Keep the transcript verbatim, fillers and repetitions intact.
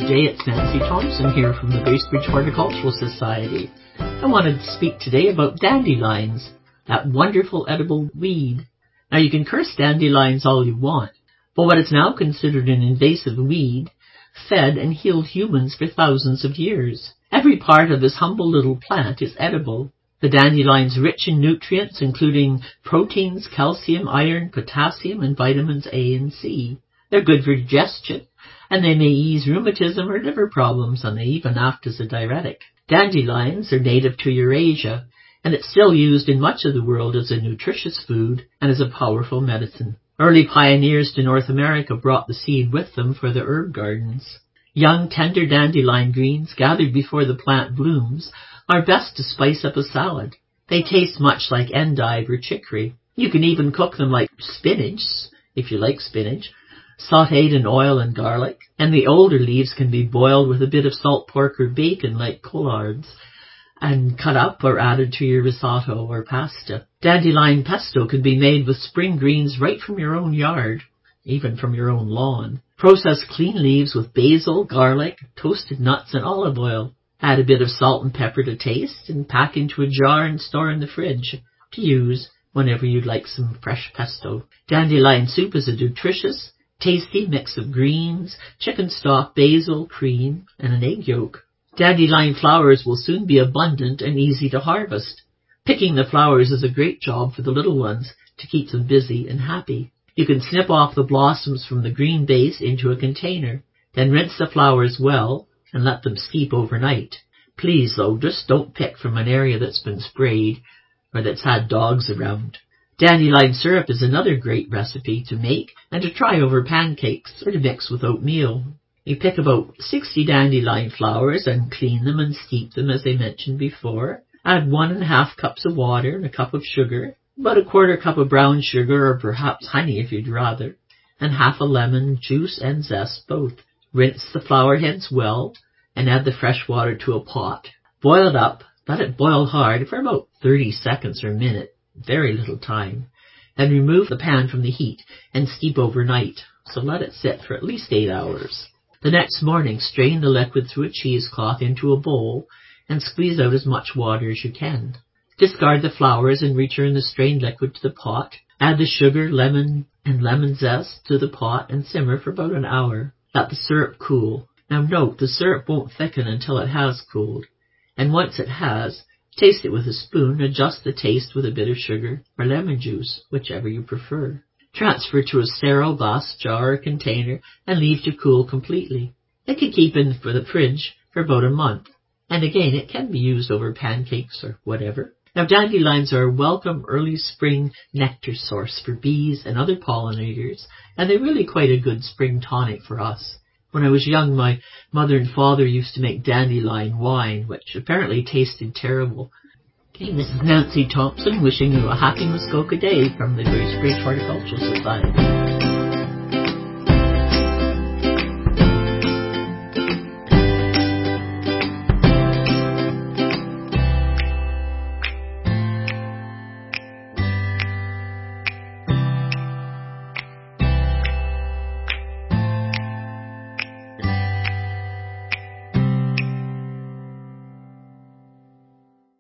day, it's Nancy Thompson here from the Bracebridge Horticultural Society. I wanted to speak today about dandelions, that wonderful edible weed. Now you can curse dandelions all you want, but what is now considered an invasive weed fed and healed humans for thousands of years. Every part of this humble little plant is edible. The dandelion's rich in nutrients, including proteins, calcium, iron, potassium, and vitamins A and C. They're good for digestion, and they may ease rheumatism or liver problems, and they even act as a diuretic. Dandelions are native to Eurasia, and it's still used in much of the world as a nutritious food and as a powerful medicine. Early pioneers to North America brought the seed with them for the herb gardens. Young, tender dandelion greens gathered before the plant blooms are best to spice up a salad. They taste much like endive or chicory. You can even cook them like spinach, if you like spinach, sautéed in oil and garlic, and the older leaves can be boiled with a bit of salt pork or bacon like collards, and cut up or added to your risotto or pasta. Dandelion pesto can be made with spring greens right from your own yard, even from your own lawn. Process clean leaves with basil, garlic, toasted nuts, and olive oil. Add a bit of salt and pepper to taste, and pack into a jar and store in the fridge to use whenever you'd like some fresh pesto. Dandelion soup is a nutritious, tasty mix of greens, chicken stock, basil, cream, and an egg yolk. Dandelion flowers will soon be abundant and easy to harvest. Picking the flowers is a great job for the little ones to keep them busy and happy. You can snip off the blossoms from the green base into a container, then rinse the flowers well and let them steep overnight. Please, though, just don't pick from an area that's been sprayed or that's had dogs around. Dandelion syrup is another great recipe to make and to try over pancakes or to mix with oatmeal. You pick about sixty dandelion flowers and clean them and steep them as I mentioned before. Add one and a half cups of water and a cup of sugar, about a quarter cup of brown sugar or perhaps honey if you'd rather, and half a lemon, juice and zest both. Rinse the flower heads well and add the fresh water to a pot. Boil it up, let it boil hard for about thirty seconds or a minute, very little time. Then remove the pan from the heat and steep overnight, so let it sit for at least eight hours. The next morning, strain the liquid through a cheesecloth into a bowl and squeeze out as much water as you can. Discard the flowers and return the strained liquid to the pot. Add the sugar, lemon, and lemon zest to the pot and simmer for about an hour. Let the syrup cool. Now note, the syrup won't thicken until it has cooled. And once it has, taste it with a spoon. Adjust the taste with a bit of sugar or lemon juice, whichever you prefer. Transfer to a sterile glass jar or container and leave to cool completely. It can keep in for the fridge for about a month. And again, it can be used over pancakes or whatever. Now, dandelions are a welcome early spring nectar source for bees and other pollinators, and they're really quite a good spring tonic for us. When I was young, my mother and father used to make dandelion wine, which apparently tasted terrible. Okay, this is Nancy Thompson wishing you a happy Muskoka Day from the Bracebridge Horticultural Society.